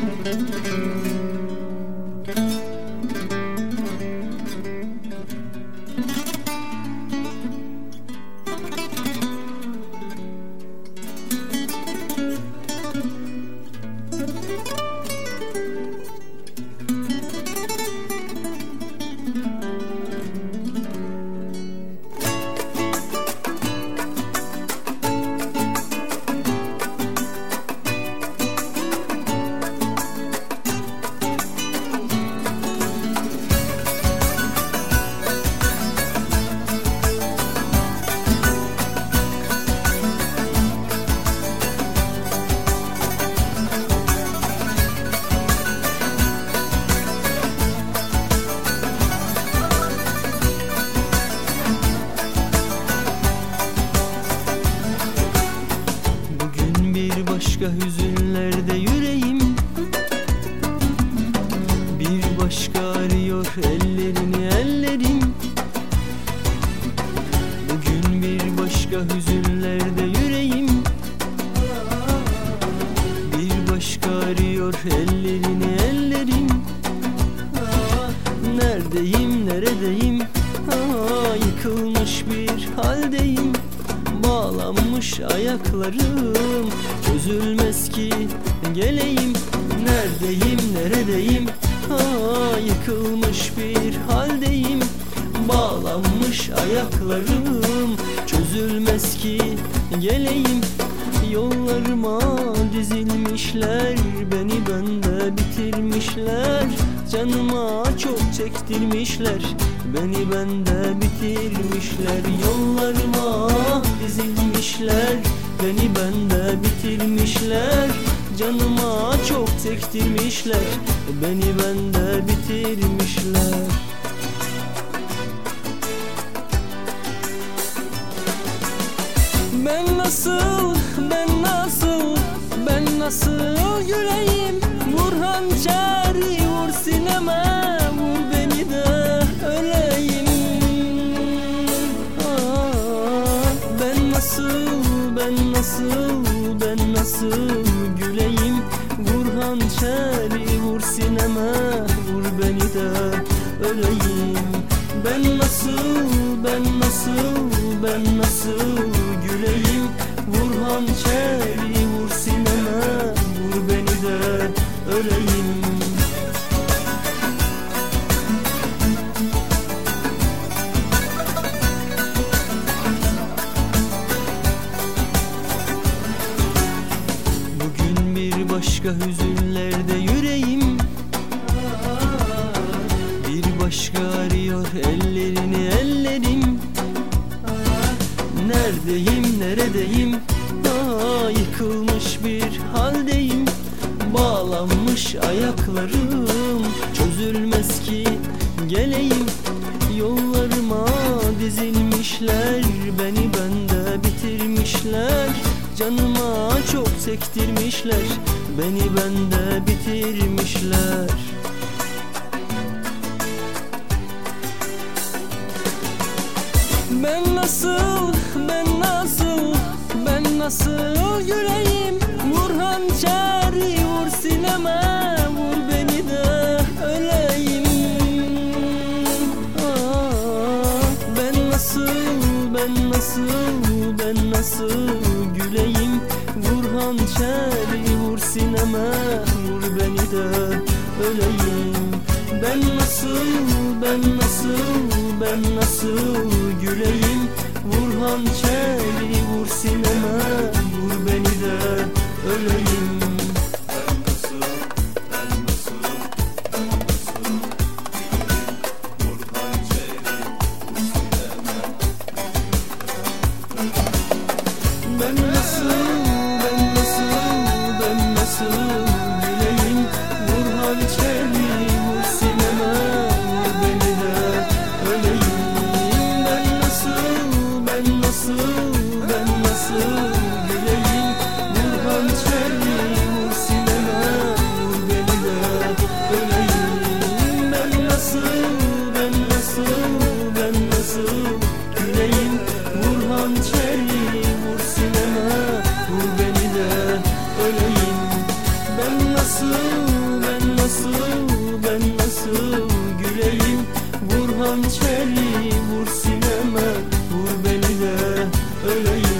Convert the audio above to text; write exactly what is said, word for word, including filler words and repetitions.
Başka hüzünlerde yüreğim, bir başka arıyor ellerini ellerim. Bugün bir başka hüzünlerde yüreğim, bir başka arıyor ellerini ellerim. Neredeyim, neredeyim, Aa, yıkılmış bir haldeyim. Bağlanmış ayaklarım, çözülmez ki geleyim. Neredeyim, neredeyim, Aa, yıkılmış bir haldeyim. Bağlanmış ayaklarım, çözülmez ki geleyim. Yollarıma dizilmişler, beni bende bitirmişler. Canıma çok çektirmişler, beni bende bitirmişler. Yollarıma dizilmişler, beni bende bitirmişler. Canıma çok çektirmişler, beni bende bitirmişler. Ben nasıl, ben nasıl, ben nasıl güleyim? Vur hançeri, vur sineme, vur beni de öleyim. Aa, ben nasıl, ben nasıl, ben nasıl güleyim? Vur hançeri, vur sineme, vur beni de öleyim. Ben nasıl, ben nasıl, ben nasıl güleyim? Vur hançeri, vur sineme, vur beni de öleyim. Bugün bir başka hüzünlerde yüreğim, bir başka arıyor ellerini ellerim. Neredeyim, neredeyim, Aa, yıkılmış bir haldeyim. Bağlanmış ayaklarım, çözülmez ki geleyim. Yollarıma dizilmişler, beni bende bitirmişler. Canıma çok çektirmişler, beni bende bitirmişler. Ben nasıl, ben nasıl, ben nasıl güleyim? Vur hançeri, vur sineme, vur beni de öleyim. Aa, ben nasıl, ben nasıl, ben nasıl güleyim? Vur hançeri, vur sineme, vur beni de öleyim. Ben nasıl, ben nasıl, ben nasıl güleyim? Vur hançeri, vur sineme, vur beni de öleyim. Ben nasıl, ben nasıl, ben nasıl güleyim? Vur hançeri, vur sineme, vur beni de öleyim. Ben nasıl, ben nasıl, ben nasıl güleyim? Vur hançeri, nasıl, ben nasıl, ben nasıl güleyim? Vur hançeri, vur sineme, vur beni de öleyim.